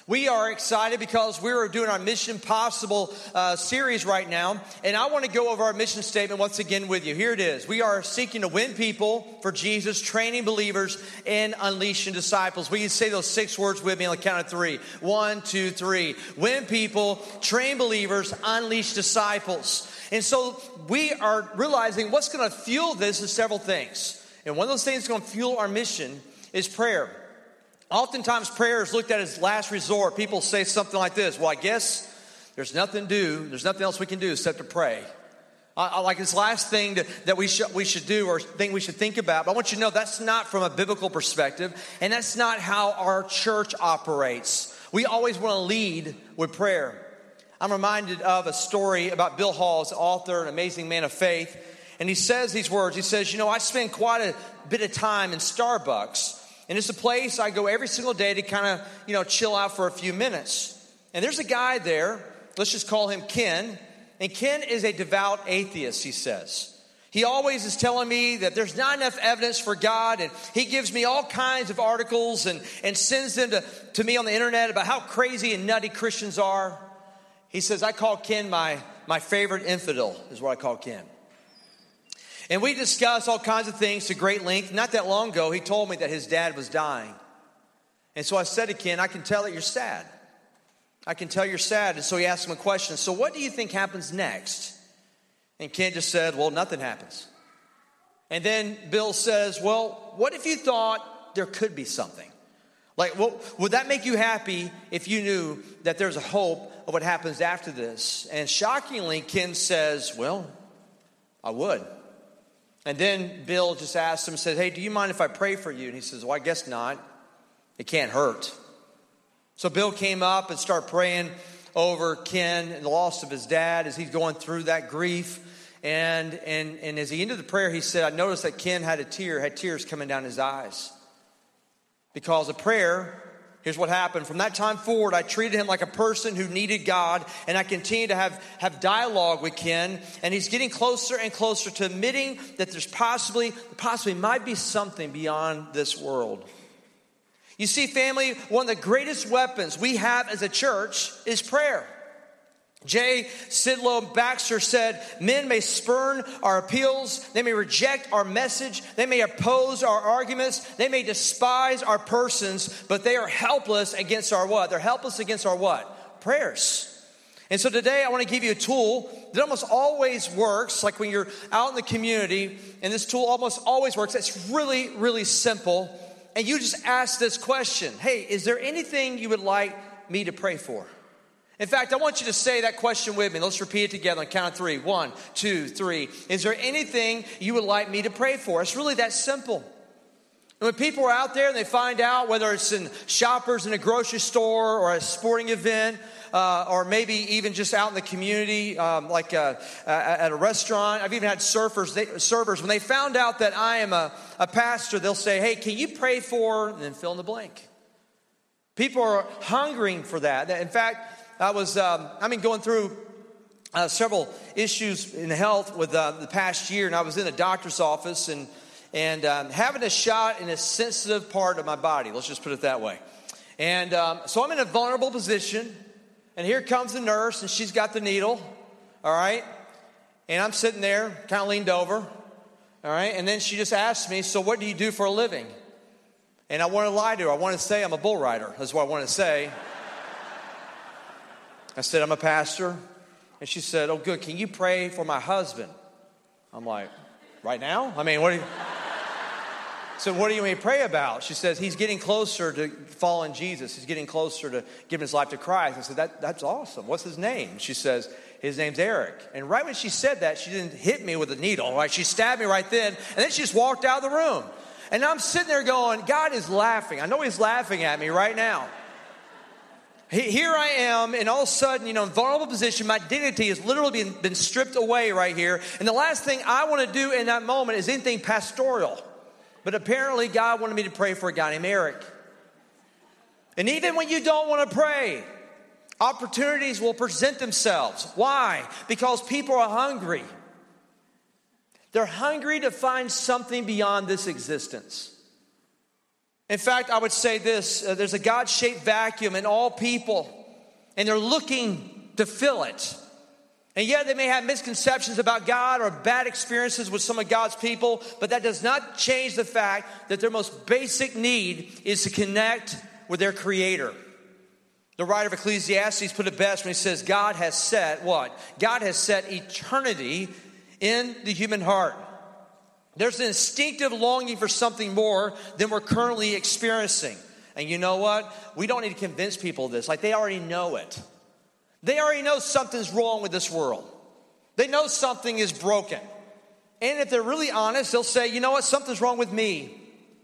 We are excited because we're doing our Mission Possible series right now. And I want to go over our mission statement once again with you. Here it is. We are seeking to win people for Jesus, training believers, and unleashing disciples. We can say those 6 words with me on the count of 3. 1, 2, 3. Win people, train believers, unleash disciples. And so we are realizing what's going to fuel this is several things. And one of those things that's going to fuel our mission is prayer. Oftentimes prayer is looked at as last resort. People say something like this: well, I guess there's nothing to do. There's nothing else we can do except to pray. I like this last thing that we should do or thing we should think about. But I want you to know that's not from a biblical perspective. And that's not how our church operates. We always want to lead with prayer. I'm reminded of a story about Bill Hall, author, an amazing man of faith. And he says these words. He says, I spend quite a bit of time in Starbucks. And it's a place I go every single day to kind of, chill out for a few minutes. And there's a guy there, let's just call him Ken. And Ken is a devout atheist, he says. He always is telling me that there's not enough evidence for God. And he gives me all kinds of articles and sends them to me on the internet about how crazy and nutty Christians are. He says, I call Ken my favorite infidel, is what I call Ken. And we discussed all kinds of things to great length. Not that long ago, he told me that his dad was dying. And so I said to Ken, I can tell that you're sad. I can tell you're sad. And so he asked him a question. So what do you think happens next? And Ken just said, well, nothing happens. And then Bill says, well, what if you thought there could be something? Like, well, would that make you happy if you knew that there's a hope of what happens after this? And shockingly, Ken says, well, I would. And then Bill just asked him, said, hey, do you mind if I pray for you? And he says, well, I guess not. It can't hurt. So Bill came up and started praying over Ken and the loss of his dad as he's going through that grief. And as he ended the prayer, he said, I noticed that Ken had tears coming down his eyes. Because of prayer, here's what happened. From that time forward, I treated him like a person who needed God, and I continue to have dialogue with Ken, and he's getting closer and closer to admitting that there's possibly might be something beyond this world. You see, family, one of the greatest weapons we have as a church is prayer. J. Sidlow Baxter said, men may spurn our appeals, they may reject our message, they may oppose our arguments, they may despise our persons, but they are helpless against our what? They're helpless against our what? Prayers. And so today I want to give you a tool that almost always works, like when you're out in the community, and this tool almost always works. It's really, really simple. And you just ask this question: hey, is there anything you would like me to pray for? In fact, I want you to say that question with me. Let's repeat it together on the count of 3. 1, 2, 3. Is there anything you would like me to pray for? It's really that simple. And when people are out there and they find out, whether it's in shoppers in a grocery store or a sporting event, or maybe even just out in the community, at a restaurant. I've even had servers, when they found out that I am a pastor, they'll say, hey, can you pray for, and then fill in the blank. People are hungering for that. In fact, I've been going through several issues in health with the past year, and I was in a doctor's office and having a shot in a sensitive part of my body. Let's just put it that way. And so I'm in a vulnerable position, and here comes the nurse, and she's got the needle, all right? And I'm sitting there, kind of leaned over, all right? And then she just asked me, so what do you do for a living? And I want to lie to her. I want to say I'm a bull rider. That's what I want to say. I said, I'm a pastor. And she said, oh, good. Can you pray for my husband? I'm like, right now? I mean, what do you... So what do you want me to pray about? She says, he's getting closer to following Jesus. He's getting closer to giving his life to Christ. I said, that's awesome. What's his name? She says, his name's Eric. And right when she said that, she didn't hit me with a needle, right? She stabbed me right then, and then she just walked out of the room. And I'm sitting there going, God is laughing. I know he's laughing at me right now. Here I am, and all of a sudden, in a vulnerable position, my dignity has literally been stripped away right here. And the last thing I want to do in that moment is anything pastoral. But apparently, God wanted me to pray for a guy named Eric. And even when you don't want to pray, opportunities will present themselves. Why? Because people are hungry. They're hungry to find something beyond this existence. In fact, I would say this, there's a God-shaped vacuum in all people, and they're looking to fill it. And yet they may have misconceptions about God or bad experiences with some of God's people, but that does not change the fact that their most basic need is to connect with their Creator. The writer of Ecclesiastes put it best when he says, God has set what? God has set eternity in the human heart. There's an instinctive longing for something more than we're currently experiencing. And you know what? We don't need to convince people of this. Like, they already know it. They already know something's wrong with this world. They know something is broken. And if they're really honest, they'll say, you know what? Something's wrong with me.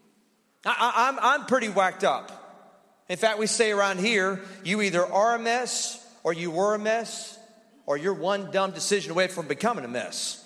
I'm pretty whacked up. In fact, we say around here, you either are a mess, or you were a mess, or you're one dumb decision away from becoming a mess.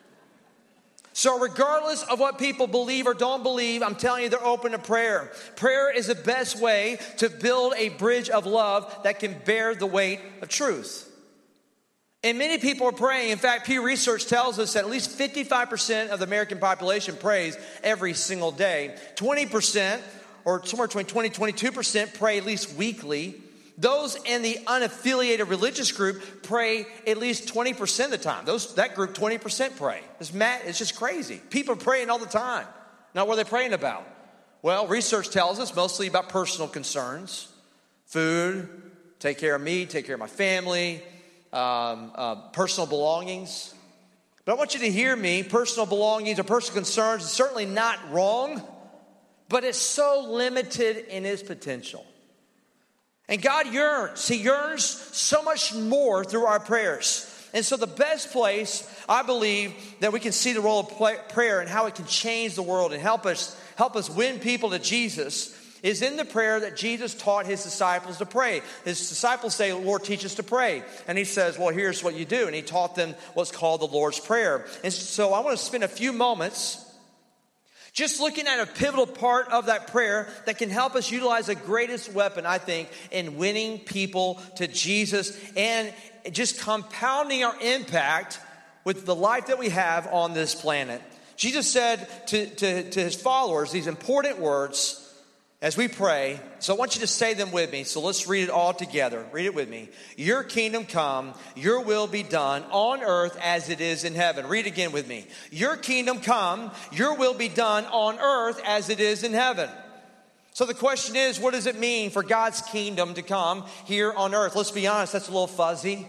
So regardless of what people believe or don't believe, I'm telling you, they're open to prayer. Prayer is the best way to build a bridge of love that can bear the weight of truth. And many people are praying. In fact, Pew Research tells us that at least 55% of the American population prays every single day. 20%, or somewhere between 20 and 22%, pray at least weekly. Those in the unaffiliated religious group pray at least 20% of the time. That group, 20% pray. It's just crazy. People are praying all the time. Now, what are they praying about? Well, research tells us mostly about personal concerns. Food, take care of me, take care of my family, personal belongings. But I want you to hear me. Personal belongings or personal concerns is certainly not wrong, but it's so limited in its potential. And God yearns. He yearns so much more through our prayers. And so the best place, I believe, that we can see the role of prayer and how it can change the world and help us win people to Jesus is in the prayer that Jesus taught his disciples to pray. His disciples say, Lord, teach us to pray. And he says, well, here's what you do. And he taught them what's called the Lord's Prayer. And so I want to spend a few moments just looking at a pivotal part of that prayer that can help us utilize the greatest weapon, I think, in winning people to Jesus and just compounding our impact with the life that we have on this planet. Jesus said to his followers these important words as we pray. So I want you to say them with me. So let's read it all together. Read it with me. Your kingdom come, your will be done on earth as it is in heaven. Read again with me. Your kingdom come, your will be done on earth as it is in heaven. So the question is, what does it mean for God's kingdom to come here on earth? Let's be honest, that's a little fuzzy.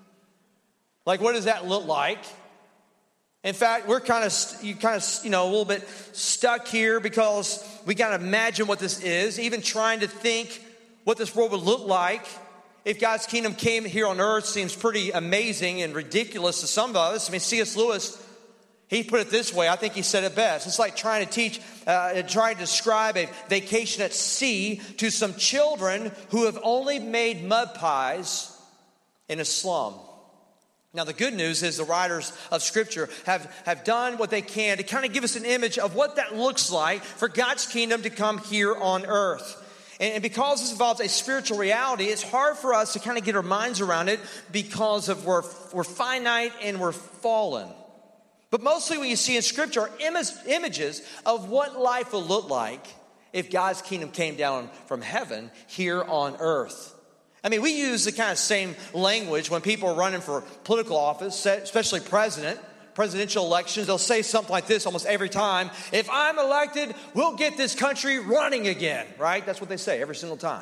Like, what does that look like? In fact, we're kind of a little bit stuck here because we got to imagine what this is, even trying to think what this world would look like if God's kingdom came here on earth seems pretty amazing and ridiculous to some of us. I mean, C.S. Lewis, he put it this way. I think he said it best. It's like trying to describe a vacation at sea to some children who have only made mud pies in a slum. Now, the good news is the writers of Scripture have done what they can to kind of give us an image of what that looks like for God's kingdom to come here on earth. And because this involves a spiritual reality, it's hard for us to kind of get our minds around it because of we're finite and we're fallen. But mostly what you see in Scripture are images of what life will look like if God's kingdom came down from heaven here on earth. I mean, we use the kind of same language when people are running for political office, especially presidential elections. They'll say something like this almost every time. If I'm elected, we'll get this country running again, right? That's what they say every single time.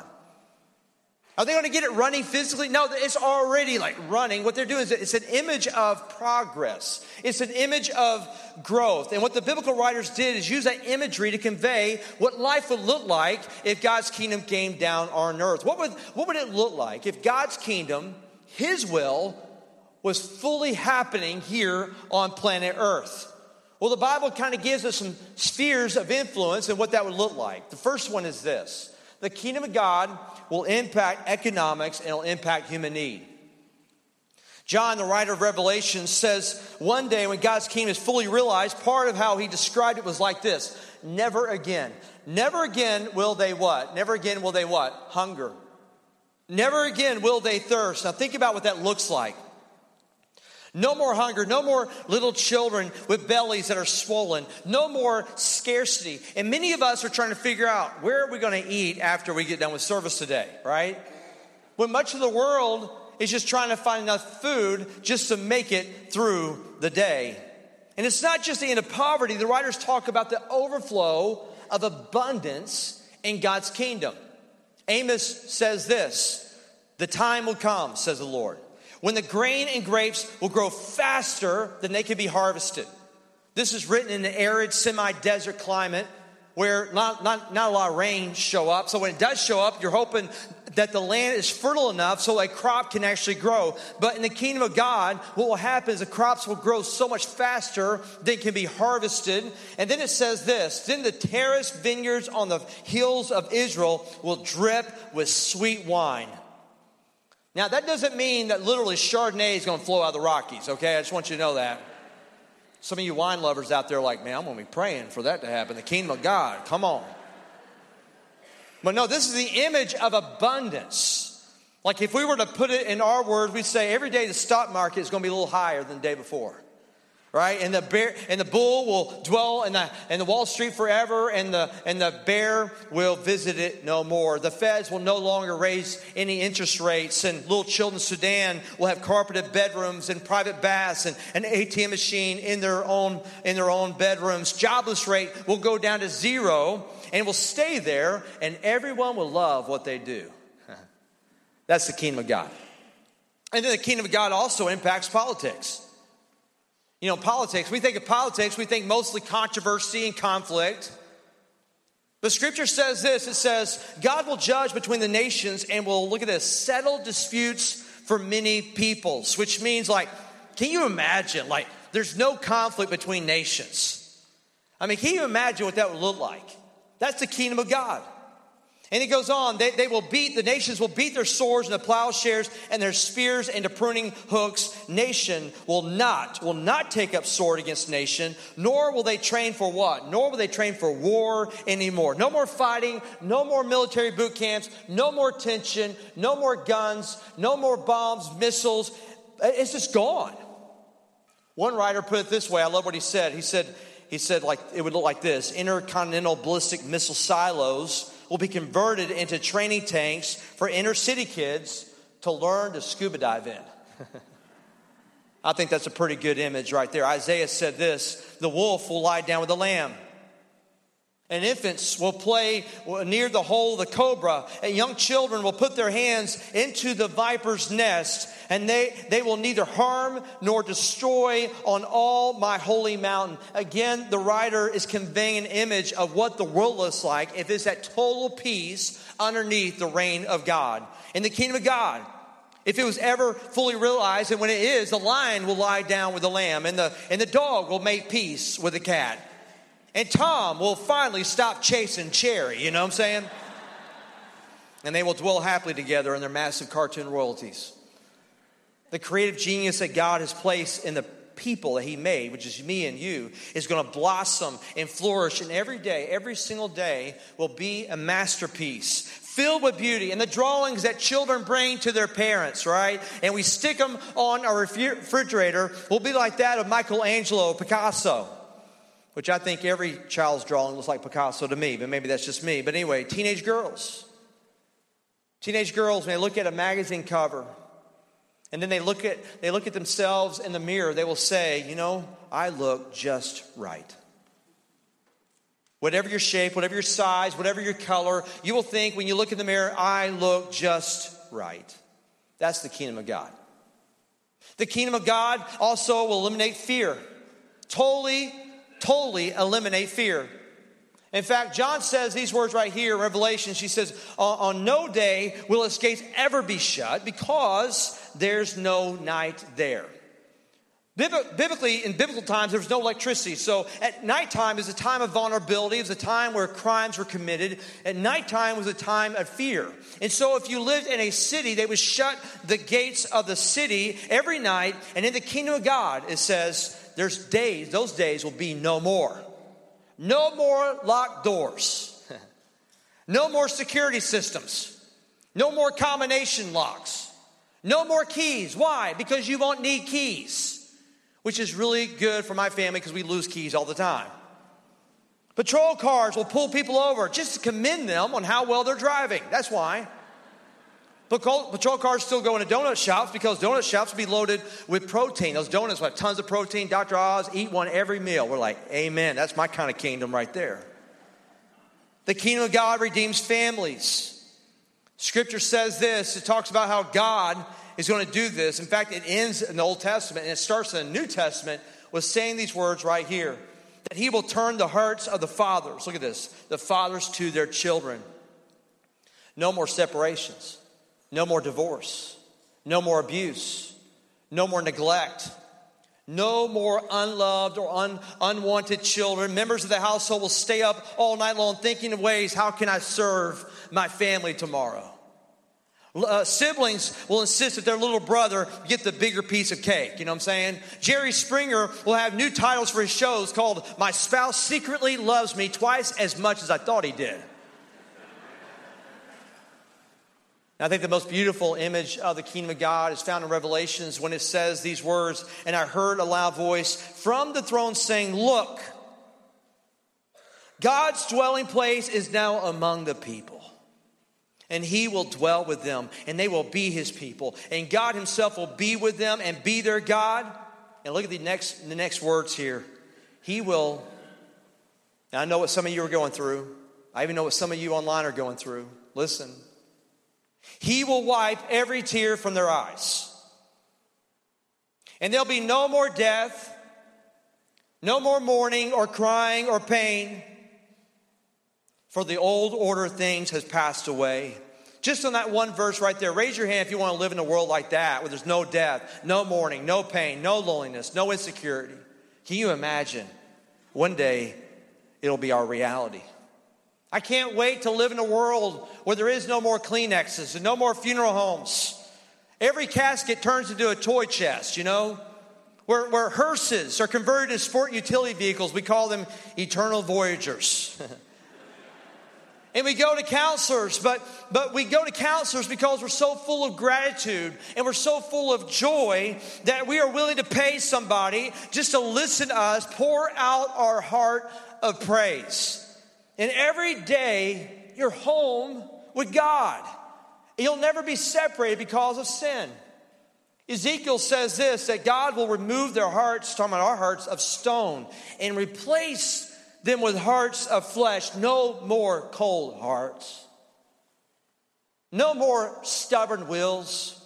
Are they going to get it running physically? No, it's already like running. What they're doing is it's an image of progress. It's an image of growth. And what the biblical writers did is use that imagery to convey what life would look like if God's kingdom came down on earth. What would it look like if God's kingdom, his will, was fully happening here on planet Earth? Well, the Bible kind of gives us some spheres of influence and what that would look like. The first one is this. The kingdom of God will impact economics and it'll impact human need. John, the writer of Revelation, says one day when God's kingdom is fully realized, part of how he described it was like this. Never again. Never again will they what? Never again will they what? Hunger. Never again will they thirst. Now think about what that looks like. No more hunger, no more little children with bellies that are swollen, no more scarcity. And many of us are trying to figure out, where are we going to eat after we get done with service today, right? When much of the world is just trying to find enough food just to make it through the day. And it's not just the end of poverty. The writers talk about the overflow of abundance in God's kingdom. Amos says this, the time will come, says the Lord, when the grain and grapes will grow faster than they can be harvested. This is written in an arid, semi-desert climate where not a lot of rain show up. So when it does show up, you're hoping that the land is fertile enough so a crop can actually grow. But in the kingdom of God, what will happen is the crops will grow so much faster than can be harvested. And then it says this, then the terraced vineyards on the hills of Israel will drip with sweet wine. Now, that doesn't mean that literally Chardonnay is going to flow out of the Rockies, okay? I just want you to know that. Some of you wine lovers out there are like, man, I'm going to be praying for that to happen. The kingdom of God, come on. But no, this is the image of abundance. Like if we were to put it in our words, we'd say every day the stock market is going to be a little higher than the day before. Right? And the bull will dwell in the Wall Street forever, and the bear will visit it no more. The feds will no longer raise any interest rates, and little children in Sudan will have carpeted bedrooms and private baths and an ATM machine in their own bedrooms. Jobless rate will go down to zero and will stay there, and everyone will love what they do. That's the kingdom of God. And then the kingdom of God also impacts politics. You know, politics, we think of politics, we think mostly controversy and conflict. The scripture says this, it says, God will judge between the nations and will, look at this, settle disputes for many peoples, which means like, can you imagine, like, there's no conflict between nations. I mean, can you imagine what that would look like? That's the kingdom of God. And it goes on, the nations will beat their swords into plowshares and their spears into pruning hooks. Nation will not take up sword against nation, nor will they train for what? Nor will they train for war anymore. No more fighting, no more military boot camps, no more tension, no more guns, no more bombs, missiles. It's just gone. One writer put it this way, I love what he said. He said like it would look like this, intercontinental ballistic missile silos will be converted into training tanks for inner city kids to learn to scuba dive in. I think that's a pretty good image right there. Isaiah said this, the wolf will lie down with the lamb. And infants will play near the hole of the cobra. And young children will put their hands into the viper's nest. And they will neither harm nor destroy on all my holy mountain. Again, the writer is conveying an image of what the world looks like if it's at total peace underneath the reign of God. In the kingdom of God, if it was ever fully realized, and when it is, the lion will lie down with the lamb. And the dog will make peace with the cat. And Tom will finally stop chasing Cherry, you know what I'm saying? And they will dwell happily together in their massive cartoon royalties. The creative genius that God has placed in the people that he made, which is me and you, is going to blossom and flourish. And every day, every single day will be a masterpiece filled with beauty. And the drawings that children bring to their parents, right? And we stick them on our refrigerator will be like that of Michelangelo, Picasso. Which I think every child's drawing looks like Picasso to me, but maybe that's just me. But anyway, teenage girls. Teenage girls, when they look at a magazine cover, and then they look at themselves in the mirror, they will say, you know, I look just right. Whatever your shape, whatever your size, whatever your color, you will think when you look in the mirror, I look just right. That's the kingdom of God. The kingdom of God also will eliminate fear. Totally eliminate fear. In fact, John says these words right here in Revelation. She says, on no day will its gates ever be shut because there's no night there. Biblically, in biblical times, there was no electricity. So at nighttime is a time of vulnerability. It was a time where crimes were committed. At nighttime was a time of fear. And so if you lived in a city, they would shut the gates of the city every night. And in the kingdom of God, it says, those days will be no more. No more locked doors. No more security systems. No more combination locks. No more keys. Why? Because you won't need keys. which is really good for my family because we lose keys all the time. Patrol cars will pull people over just to commend them on how well they're driving. That's why. Patrol cars still go into donut shops because donut shops will be loaded with protein. Those donuts have tons of protein. Dr. Oz, eat one every meal. We're like, amen. That's my kind of kingdom right there. The kingdom of God redeems families. Scripture says this. It talks about how God is going to do this. In fact, it ends in the Old Testament and it starts in the New Testament with saying these words right here. That he will turn the hearts of the fathers. Look at this. The fathers to their children. No more separations. No more divorce. No more abuse. No more neglect. No more unloved or unwanted children. Members of the household will stay up all night long thinking of ways, how can I serve my family tomorrow? Siblings will insist that their little brother get the bigger piece of cake. You know what I'm saying? Jerry Springer will have new titles for his shows called My Spouse Secretly Loves Me Twice as Much as I Thought He Did. I think the most beautiful image of the kingdom of God is found in Revelations when it says these words, and I heard a loud voice from the throne saying, look, God's dwelling place is now among the people, and he will dwell with them, and they will be his people, and God himself will be with them and be their God. And look at the next words here. He will, now I know what some of you are going through. I even know what some of you online are going through. Listen. He will wipe every tear from their eyes. And there'll be no more death, no more mourning or crying or pain, for the old order of things has passed away. Just on that one verse right there, raise your hand if you want to live in a world like that, where there's no death, no mourning, no pain, no loneliness, no insecurity. Can you imagine? One day, it'll be our reality. I can't wait to live in a world where there is no more Kleenexes and no more funeral homes. Every casket turns into a toy chest, you know. Where hearses are converted to sport utility vehicles, we call them eternal voyagers. And we go to counselors, but we go to counselors because we're so full of gratitude and we're so full of joy that we are willing to pay somebody just to listen to us pour out our heart of praise. And every day, you're home with God. You'll never be separated because of sin. Ezekiel says this, that God will remove their hearts, talking about our hearts, of stone, and replace them with hearts of flesh. No more cold hearts. No more stubborn wills.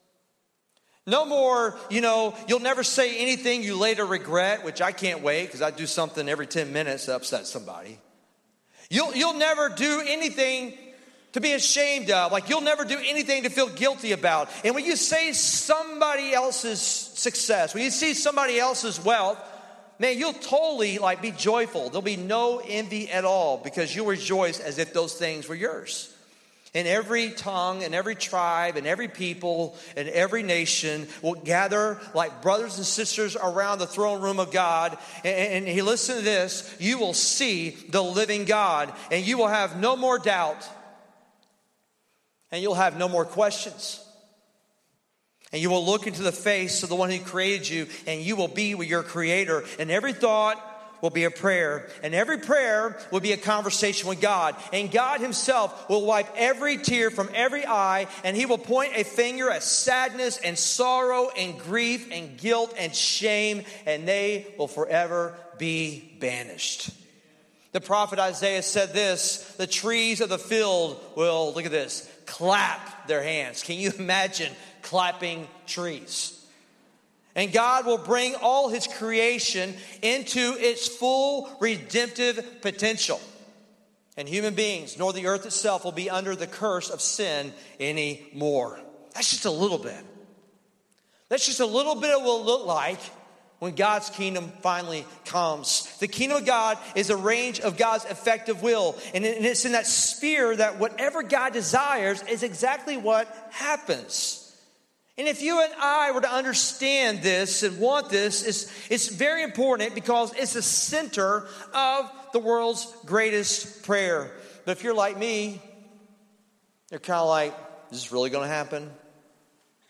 No more, you'll never say anything you later regret, which I can't wait because I do something every 10 minutes to upset somebody. You'll never do anything to be ashamed of. Like you'll never do anything to feel guilty about. And when you say somebody else's success, when you see somebody else's wealth, man, you'll totally be joyful. There'll be no envy at all because you'll rejoice as if those things were yours. And every tongue and every tribe and every people and every nation will gather like brothers and sisters around the throne room of God. And listen to this, you will see the living God and you will have no more doubt and you'll have no more questions. And you will look into the face of the one who created you and you will be with your creator. And every thought will be a prayer, and every prayer will be a conversation with God, and God himself will wipe every tear from every eye, and he will point a finger at sadness and sorrow and grief and guilt and shame, and they will forever be banished. The prophet Isaiah said this, the trees of the field will, look at this, clap their hands. Can you imagine clapping trees? And God will bring all his creation into its full redemptive potential. And human beings, nor the earth itself, will be under the curse of sin anymore. That's just a little bit. That's just a little bit of what it will look like when God's kingdom finally comes. The kingdom of God is a range of God's effective will. And it's in that sphere that whatever God desires is exactly what happens. And if you and I were to understand this and want this, it's very important because it's the center of the world's greatest prayer. But if you're like me, you're kind of like, is this really going to happen?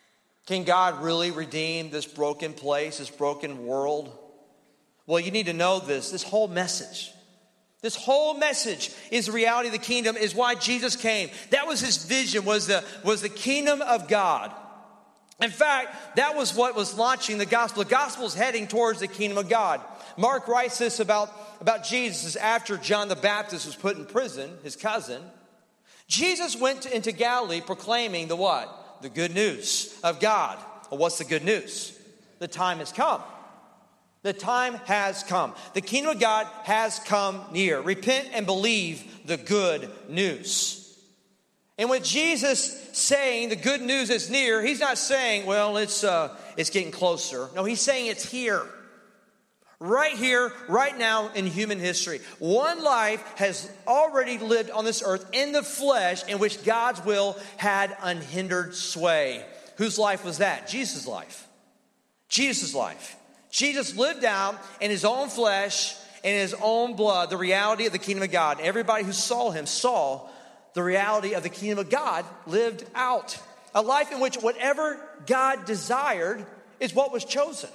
Can God really redeem this broken place, this broken world? Well, you need to know this. This whole message is the reality of the kingdom, is why Jesus came. That was his vision, was the kingdom of God. In fact, that was what was launching the gospel. The gospel is heading towards the kingdom of God. Mark writes this about Jesus after John the Baptist was put in prison, his cousin. Jesus went into Galilee proclaiming the what? The good news of God. Well, what's the good news? The time has come. The time has come. The kingdom of God has come near. Repent and believe the good news. And with Jesus saying the good news is near, he's not saying, well, it's getting closer. No, he's saying it's here. Right here, right now in human history. One life has already lived on this earth in the flesh in which God's will had unhindered sway. Whose life was that? Jesus' life. Jesus' life. Jesus lived out in his own flesh, in his own blood, the reality of the kingdom of God. Everybody who saw him saw the reality of the kingdom of God lived out. A life in which whatever God desired is what was chosen.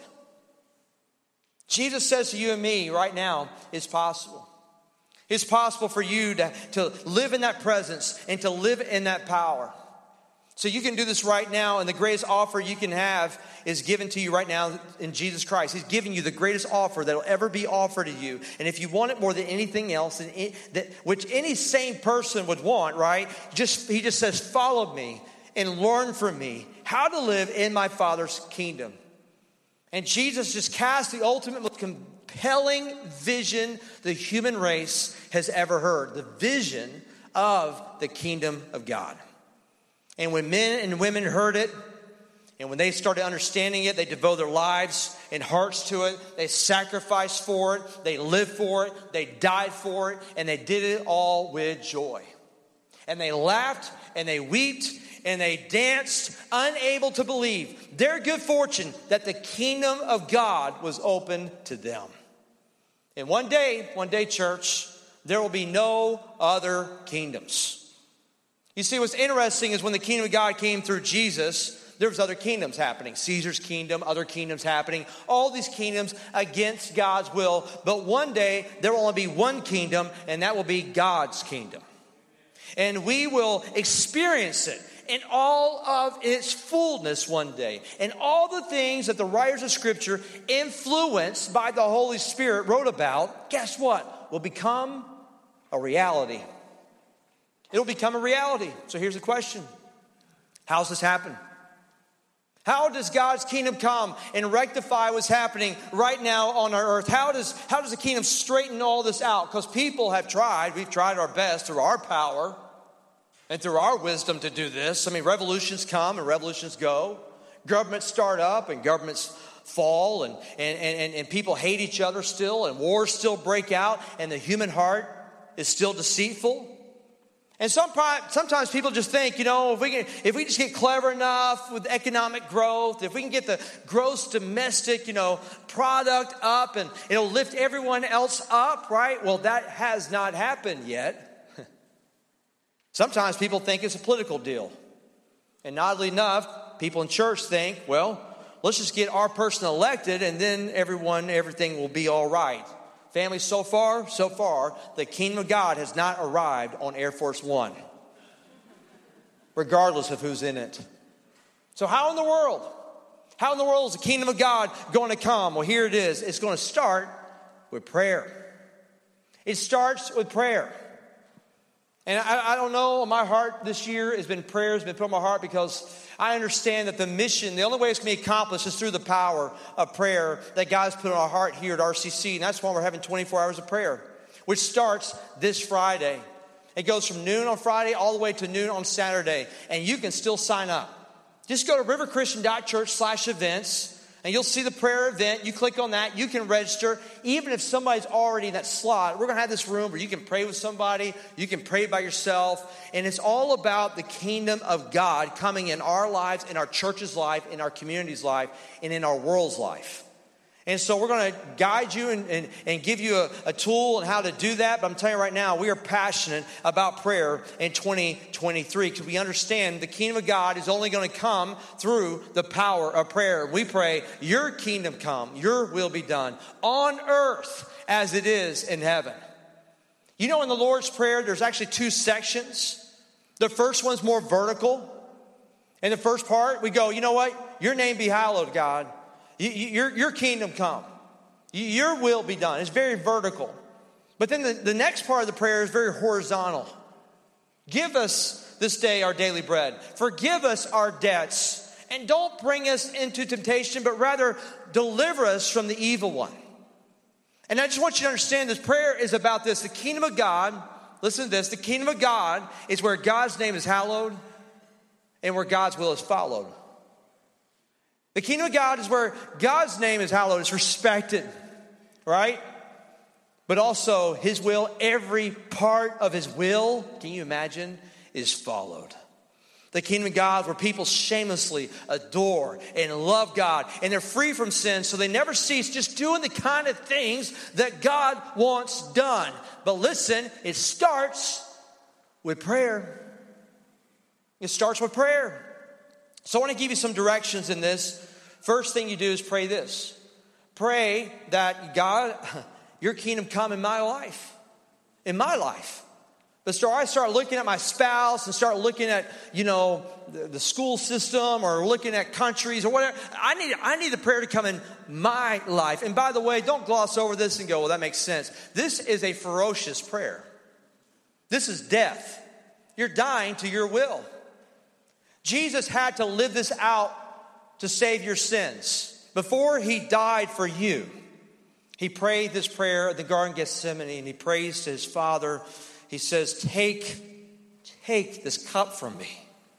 Jesus says to you and me right now, it's possible. It's possible for you to live in that presence and to live in that power. So you can do this right now, and the greatest offer you can have is given to you right now in Jesus Christ. He's giving you the greatest offer that will ever be offered to you. And if you want it more than anything else, which any sane person would want, right? He just says, follow me and learn from me how to live in my Father's kingdom. And Jesus just cast the ultimate, most compelling vision the human race has ever heard. The vision of the kingdom of God. And when men and women heard it, and when they started understanding it, they devoted their lives and hearts to it. They sacrificed for it. They lived for it. They died for it. And they did it all with joy. And they laughed and they wept and they danced, unable to believe their good fortune that the kingdom of God was open to them. And one day, church, there will be no other kingdoms. You see, what's interesting is when the kingdom of God came through Jesus, there was other kingdoms happening. Caesar's kingdom, other kingdoms happening. All these kingdoms against God's will. But one day, there will only be one kingdom, and that will be God's kingdom. And we will experience it in all of its fullness one day. And all the things that the writers of Scripture, influenced by the Holy Spirit, wrote about, guess what? Will become a reality. It'll become a reality. So here's the question. How does this happen? How does God's kingdom come and rectify what's happening right now on our earth? How does the kingdom straighten all this out? Because people have tried. We've tried our best through our power and through our wisdom to do this. I mean, revolutions come and revolutions go. Governments start up and governments fall. And people hate each other still. And wars still break out. And the human heart is still deceitful. And sometimes people just think, if we just get clever enough with economic growth, if we can get the gross domestic, product up and it'll lift everyone else up, right? Well, that has not happened yet. Sometimes people think it's a political deal. And oddly enough, people in church think, well, let's just get our person elected and then everything will be all right. Family, so far, the kingdom of God has not arrived on Air Force One, regardless of who's in it. So how in the world is the kingdom of God going to come? Well, here it is. It's going to start with prayer. It starts with prayer. And I don't know, my heart this year has been prayer, has been put on my heart because I understand that the mission, the only way it's going to be accomplished is through the power of prayer that God's put on our heart here at RCC. And that's why we're having 24 hours of prayer, which starts this Friday. It goes from noon on Friday all the way to noon on Saturday. And you can still sign up. Just go to riverchristian.church/events. And you'll see the prayer event. You click on that. You can register. Even if somebody's already in that slot, we're going to have this room where you can pray with somebody. You can pray by yourself. And it's all about the kingdom of God coming in our lives, in our church's life, in our community's life, and in our world's life. And so we're going to guide you and give you a tool on how to do that. But I'm telling you right now, we are passionate about prayer in 2023 because we understand the kingdom of God is only going to come through the power of prayer. We pray, your kingdom come, your will be done on earth as it is in heaven. You know, in the Lord's Prayer, there's actually two sections. The first one's more vertical. In the first part, we go, you know what? Your name be hallowed, God. Your kingdom come. Your will be done. It's very vertical. But then the next part of the prayer is very horizontal. Give us this day our daily bread. Forgive us our debts. And don't bring us into temptation, but rather deliver us from the evil one. And I just want you to understand this prayer is about this. The kingdom of God, listen to this. The kingdom of God is where God's name is hallowed and where God's will is followed. The kingdom of God is where God's name is hallowed, it's respected, right? But also his will, every part of his will, can you imagine, is followed. The kingdom of God is where people shamelessly adore and love God. And they're free from sin, so they never cease just doing the kind of things that God wants done. But listen, it starts with prayer. It starts with prayer. So I want to give you some directions in this. First thing you do is pray this. Pray that God, your kingdom come in my life. In my life. But so I start looking at my spouse and start looking at, the school system or looking at countries or whatever. I need the prayer to come in my life. And by the way, don't gloss over this and go, well, that makes sense. This is a ferocious prayer. This is death. You're dying to your will. Jesus had to live this out to save your sins. Before he died for you, he prayed this prayer at the Garden of Gethsemane, and he prays to his Father. He says, take this cup from me.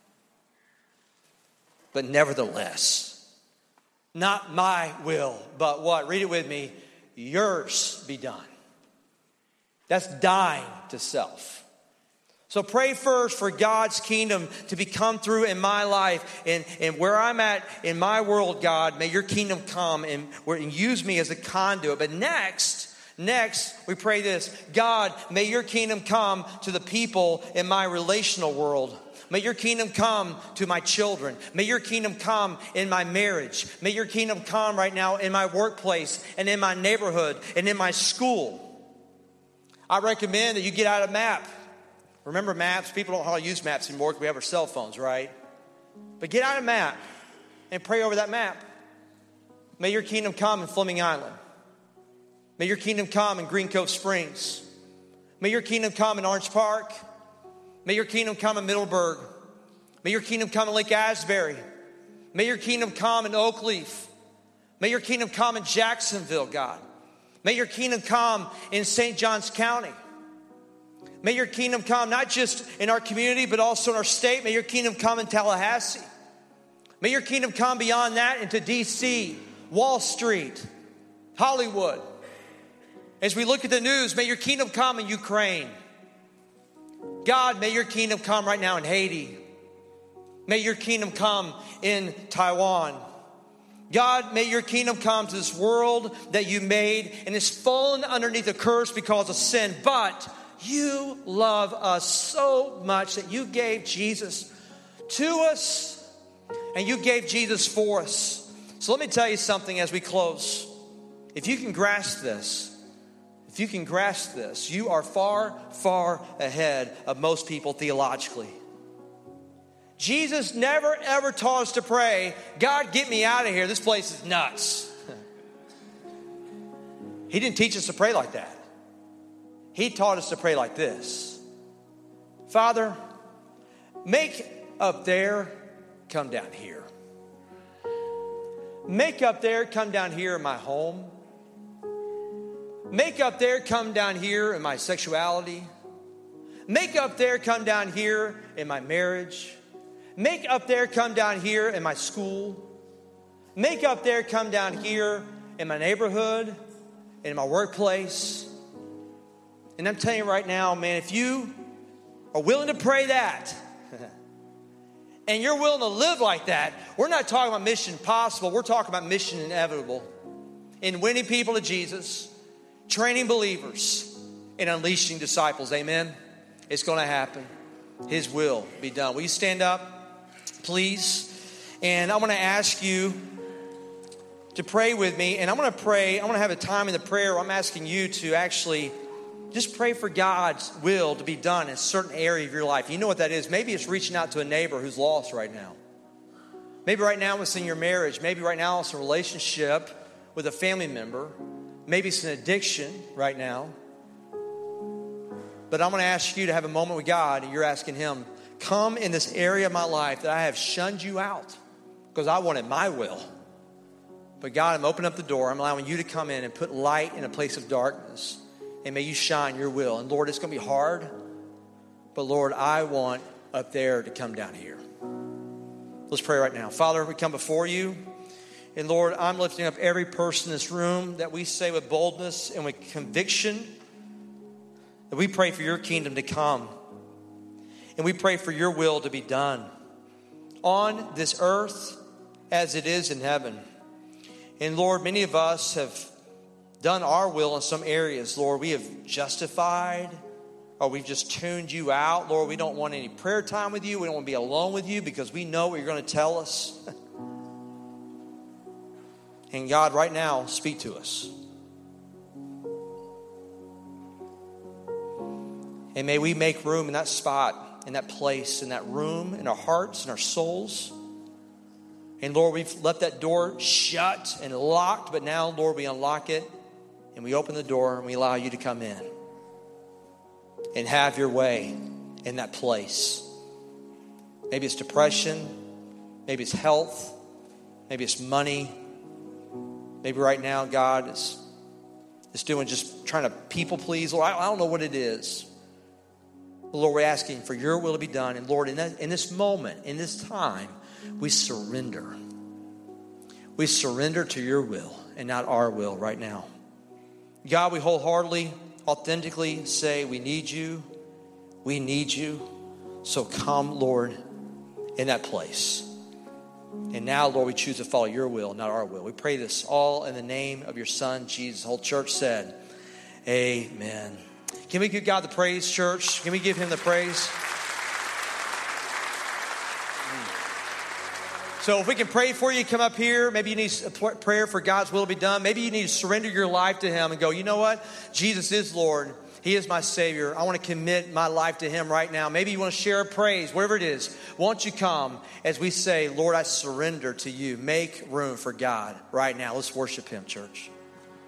But nevertheless, not my will, but what? Read it with me. Yours be done. That's dying to self. So pray first for God's kingdom to be come through in my life and where I'm at in my world, God, may your kingdom come and use me as a conduit. But next, we pray this. God, may your kingdom come to the people in my relational world. May your kingdom come to my children. May your kingdom come in my marriage. May your kingdom come right now in my workplace and in my neighborhood and in my school. I recommend that you get out a map. Remember maps? People don't know how to use maps anymore because we have our cell phones, right? But get out a map and pray over that map. May your kingdom come in Fleming Island. May your kingdom come in Green Cove Springs. May your kingdom come in Orange Park. May your kingdom come in Middleburg. May your kingdom come in Lake Asbury. May your kingdom come in Oakleaf. May your kingdom come in Jacksonville, God. May your kingdom come in St. Johns County. May your kingdom come not just in our community, but also in our state. May your kingdom come in Tallahassee. May your kingdom come beyond that into D.C., Wall Street, Hollywood. As we look at the news, may your kingdom come in Ukraine. God, may your kingdom come right now in Haiti. May your kingdom come in Taiwan. God, may your kingdom come to this world that you made and is fallen underneath a curse because of sin. But you love us so much that you gave Jesus to us and you gave Jesus for us. So let me tell you something as we close. If you can grasp this, you are far, far ahead of most people theologically. Jesus never, ever taught us to pray, God, get me out of here. This place is nuts. He didn't teach us to pray like that. He taught us to pray like this. Father, make up there come down here. Make up there come down here in my home. Make up there come down here in my sexuality. Make up there come down here in my marriage. Make up there come down here in my school. Make up there come down here in my neighborhood, in my workplace. And I'm telling you right now, man, if you are willing to pray that, and you're willing to live like that, we're not talking about mission possible. We're talking about mission inevitable. in winning people to Jesus, training believers, and unleashing disciples. Amen? It's going to happen. His will be done. Will you stand up, please? And I want to ask you to pray with me. And I'm going to pray. I want to have a time in the prayer where I'm asking you to actually just pray for God's will to be done in a certain area of your life. You know what that is. Maybe it's reaching out to a neighbor who's lost right now. Maybe right now it's in your marriage. Maybe right now it's a relationship with a family member. Maybe it's an addiction right now. But I'm going to ask you to have a moment with God, and you're asking Him, come in this area of my life that I have shunned you out because I wanted my will. But God, I'm opening up the door. I'm allowing you to come in and put light in a place of darkness. And may you shine your will. And Lord, it's going to be hard. But Lord, I want up there to come down here. Let's pray right now. Father, we come before you. And Lord, I'm lifting up every person in this room that we say with boldness and with conviction that we pray for your kingdom to come. And we pray for your will to be done on this earth as it is in heaven. And Lord, many of us have done our will in some areas. Lord, we have justified or we've just tuned you out. Lord, we don't want any prayer time with you. We don't want to be alone with you because we know what you're going to tell us. And God, right now, speak to us. And may we make room in that spot, in that place, in that room, in our hearts, in our souls. And Lord, we've left that door shut and locked, but now, Lord, we unlock it and we open the door and we allow you to come in and have your way in that place. Maybe it's depression, maybe it's health, maybe it's money. Maybe right now God is doing just trying to people please. Lord, I don't know what it is. But Lord, we're asking for your will to be done. And Lord, in this moment, in this time, we surrender. We surrender to your will and not our will right now. God, we wholeheartedly, authentically say we need you. We need you. So come, Lord, in that place. And now, Lord, we choose to follow your will, not our will. We pray this all in the name of your Son, Jesus. The whole church said, amen. Can we give God the praise, church? Can we give him the praise? So if we can pray for you, come up here. Maybe you need a prayer for God's will to be done. Maybe you need to surrender your life to him and go, you know what? Jesus is Lord. He is my Savior. I want to commit my life to him right now. Maybe you want to share a praise, whatever it is. Won't you come as we say, Lord, I surrender to you. Make room for God right now. Let's worship him, church.